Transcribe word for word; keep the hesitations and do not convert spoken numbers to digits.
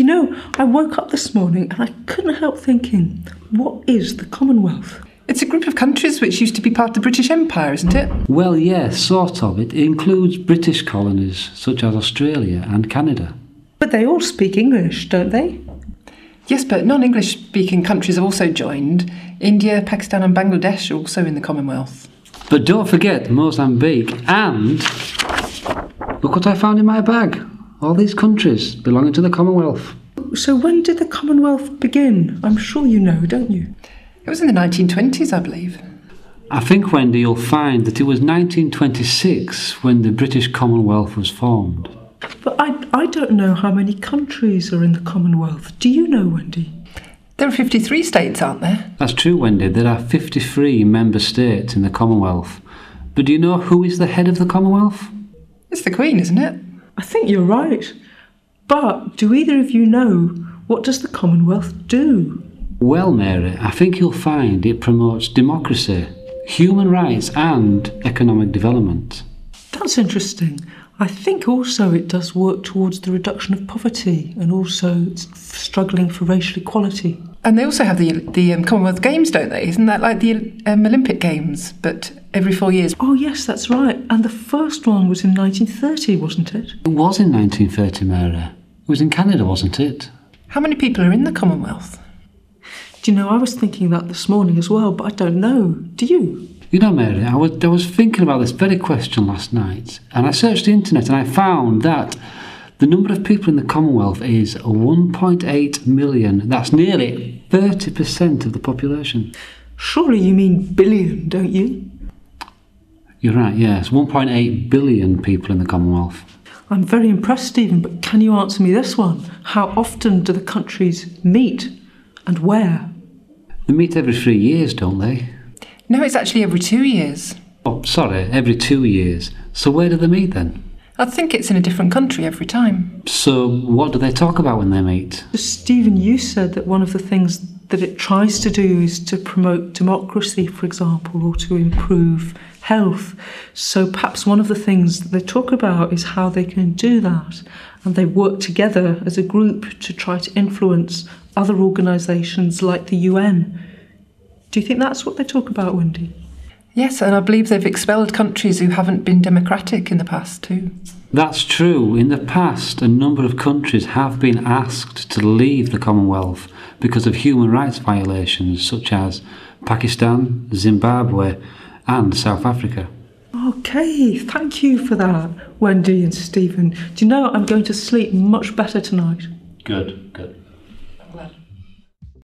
You know, I woke up this morning and I couldn't help thinking, what is the Commonwealth? It's a group of countries which used to be part of the British Empire, isn't it? Well, yes, sort of. It includes British colonies such as Australia and Canada. But they all speak English, don't they? Yes, but non-English speaking countries have also joined. India, Pakistan and Bangladesh are also in the Commonwealth. But don't forget Mozambique and... Look what I found in my bag. All these countries belonging to the Commonwealth. So when did the Commonwealth begin? I'm sure you know, don't you? It was in the nineteen twenties, I believe. I think, Wendy, you'll find that it was nineteen twenty-six when the British Commonwealth was formed. But I, I don't know how many countries are in the Commonwealth. Do you know, Wendy? There are fifty-three states, aren't there? That's true, Wendy. There are fifty-three member states in the Commonwealth. But do you know who is the head of the Commonwealth? It's the Queen, isn't it? I think you're right. But do either of you know, what does the Commonwealth do? Well, Mary, I think you'll find it promotes democracy, human rights and economic development. That's interesting. I think also it does work towards the reduction of poverty and also struggling for racial equality. And they also have the the um, Commonwealth Games, don't they? Isn't that like the um, Olympic Games, but every four years? Oh yes, that's right. And the first one was in nineteen thirty, wasn't it? It was in nineteen thirty, Mary. It was in Canada, wasn't it? How many people are in the Commonwealth? Do you know, I was thinking that this morning as well, but I don't know. Do you? You know, Mary, I was, I was thinking about this very question last night, and I searched the internet and I found that the number of people in the Commonwealth is one point eight million. That's nearly thirty percent of the population. Surely you mean billion, don't you? You're right, yes. one point eight billion people in the Commonwealth. I'm very impressed, Stephen, but can you answer me this one? How often do the countries meet and where? They meet every three years, don't they? No, it's actually every two years. Oh, sorry, every two years. So where do they meet then? I think it's in a different country every time. So what do they talk about when they meet? Stephen, you said that one of the things that it tries to do is to promote democracy, for example, or to improve health. So perhaps one of the things that they talk about is how they can do that. And they work together as a group to try to influence other organisations like the U N. Do you think that's what they talk about, Wendy? Yes, and I believe they've expelled countries who haven't been democratic in the past too. That's true. In the past, a number of countries have been asked to leave the Commonwealth because of human rights violations such as Pakistan, Zimbabwe and South Africa. OK, thank you for that, Wendy and Stephen. Do you know, I'm going to sleep much better tonight. Good, good. I'm glad.